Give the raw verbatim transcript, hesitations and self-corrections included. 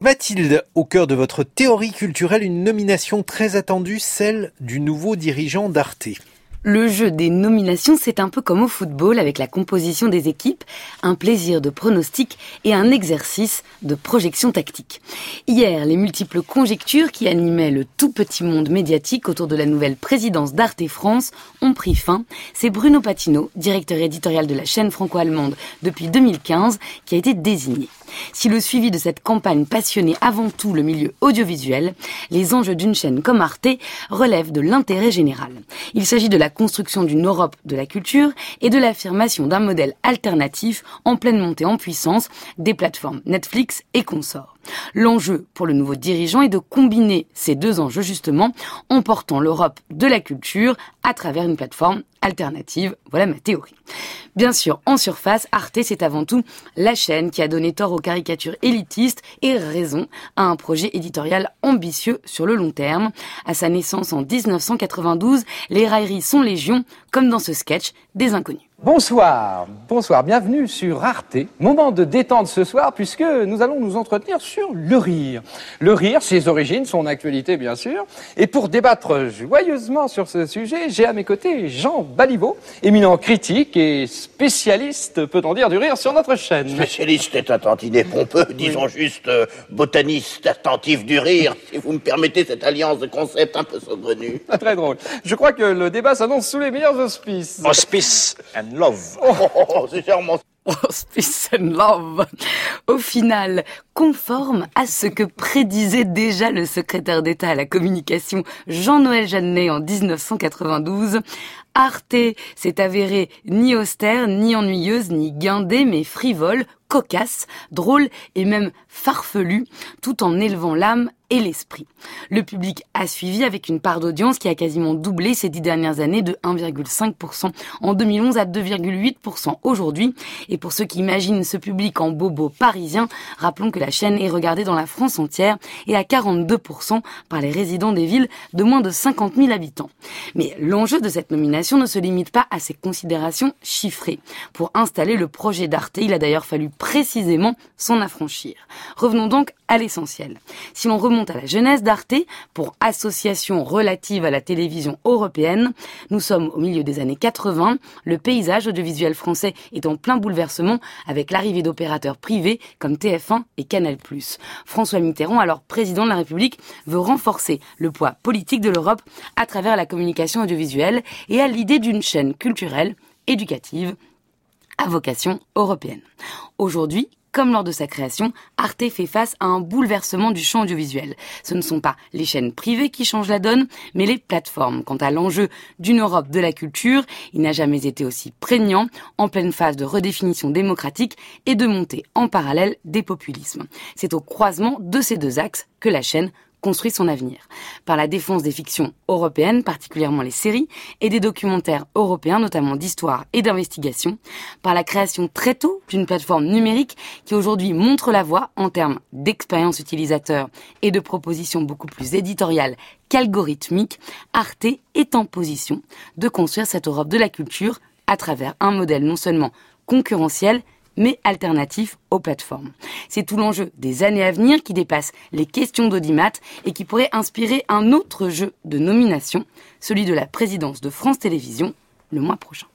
Mathilde, au cœur de votre théorie culturelle, une nomination très attendue, celle du nouveau dirigeant d'Arte. Le jeu des nominations, c'est un peu comme au football avec la composition des équipes, un plaisir de pronostic et un exercice de projection tactique. Hier, les multiples conjectures qui animaient le tout petit monde médiatique autour de la nouvelle présidence d'Arte France ont pris fin. C'est Bruno Patino, directeur éditorial de la chaîne franco-allemande depuis deux mille quinze, qui a été désigné. Si le suivi de cette campagne passionnait avant tout le milieu audiovisuel, les enjeux d'une chaîne comme Arte relèvent de l'intérêt général. Il s'agit de la construction d'une Europe de la culture et de l'affirmation d'un modèle alternatif en pleine montée en puissance des plateformes Netflix et consorts. L'enjeu pour le nouveau dirigeant est de combiner ces deux enjeux justement en portant l'Europe de la culture à travers une plateforme alternative. Voilà ma théorie. Bien sûr, en surface, Arte, c'est avant tout la chaîne qui a donné tort aux caricatures élitistes et raison à un projet éditorial ambitieux sur le long terme. À sa naissance en dix-neuf cent quatre-vingt-douze, les railleries sont légion, comme dans ce sketch des Inconnus. Bonsoir, bonsoir, bienvenue sur Arte. Moment de détente ce soir puisque nous allons nous entretenir sur le rire. Le rire, ses origines, son actualité bien sûr. Et pour débattre joyeusement sur ce sujet, j'ai à mes côtés Jean Baliveau, éminent critique et spécialiste, peut-on dire, du rire sur notre chaîne. Spécialiste est un tantinet pompeux, disons oui. juste euh, botaniste attentif du rire, si vous me permettez cette alliance de concepts un peu saugrenus. Très drôle. Je crois que le débat s'annonce sous les meilleurs auspices. Auspices and love. Oh, oh, oh, c'est charmant. Auspice and love. Au final, conforme à ce que prédisait déjà le secrétaire d'État à la communication Jean-Noël Jeannet en dix-neuf cent quatre-vingt-douze, Arte s'est avérée ni austère, ni ennuyeuse, ni guindée, mais frivole, cocasse, drôle et même farfelue, tout en élevant l'âme et l'esprit. Le public a suivi avec une part d'audience qui a quasiment doublé ces dix dernières années de un virgule cinq pour cent en deux mille onze à deux virgule huit pour cent aujourd'hui. Et pour ceux qui imaginent ce public en bobo parisien, rappelons que la chaîne est regardée dans la France entière et à quarante-deux pour cent par les résidents des villes de moins de cinquante mille habitants. Mais l'enjeu de cette nomination ne se limite pas à ces considérations chiffrées. Pour installer le projet d'Arte, il a d'ailleurs fallu précisément s'en affranchir. Revenons donc à l'essentiel. Si l'on remonte à la genèse d'Arte, pour association relative à la télévision européenne, nous sommes au milieu des années quatre-vingts, le paysage audiovisuel français est en plein bouleversement avec l'arrivée d'opérateurs privés comme T F un et Canal plus. François Mitterrand, alors président de la République, veut renforcer le poids politique de l'Europe à travers la communication audiovisuelle et à l'idée d'une chaîne culturelle, éducative, à vocation européenne. Aujourd'hui, comme lors de sa création, Arte fait face à un bouleversement du champ audiovisuel. Ce ne sont pas les chaînes privées qui changent la donne, mais les plateformes. Quant à l'enjeu d'une Europe de la culture, il n'a jamais été aussi prégnant, en pleine phase de redéfinition démocratique et de montée en parallèle des populismes. C'est au croisement de ces deux axes que la chaîne construit son avenir. Par la défense des fictions européennes, particulièrement les séries, et des documentaires européens, notamment d'histoire et d'investigation, par la création très tôt d'une plateforme numérique qui aujourd'hui montre la voie en termes d'expérience utilisateur et de propositions beaucoup plus éditoriales qu'algorithmiques, Arte est en position de construire cette Europe de la culture à travers un modèle non seulement concurrentiel, mais alternatif aux plateformes. C'est tout l'enjeu des années à venir qui dépasse les questions d'audimat et qui pourrait inspirer un autre jeu de nomination, celui de la présidence de France Télévisions, le mois prochain.